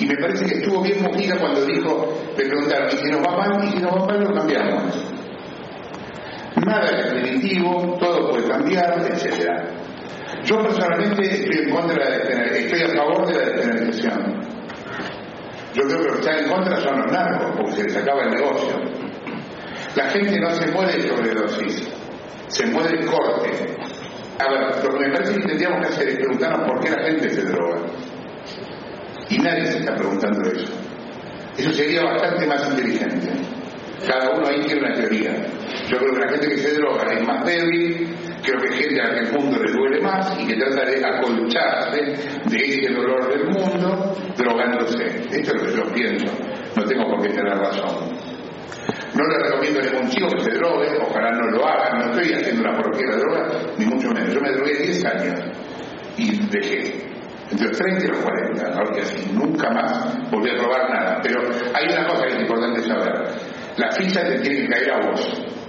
Y me parece que estuvo bien Mujica cuando dijo, me preguntaron, ¿y si nos va mal? ¿Y si nos va mal lo cambiamos? Nada es definitivo, todo puede cambiar, etc. Yo personalmente estoy a favor de la despenalización. Yo creo que los que están en contra son los narcos, porque se les acaba el negocio. La gente no se muere de sobredosis, se muere de corte. A ver, lo que me parece que tendríamos que hacer es preguntarnos por qué la gente se droga. Y nadie se está preguntando eso. Eso sería bastante más inteligente. Cada uno ahí tiene una teoría. Yo creo que la gente que se droga es más débil, creo que hay gente a la que el mundo le duele más y que trata de acolcharse de ese dolor del mundo drogándose. Esto es lo que yo pienso, no tengo por qué tener razón. No le recomiendo a ningún chico que se drogue, ojalá no lo haga, no estoy haciendo una porquería de droga, ni mucho menos. Yo me drogué 10 años y dejé. Entre los 30 y los 40, ahora que así, nunca más volví a probar nada. Pero hay una cosa que es importante saber. La ficha te tiene que caer a vos.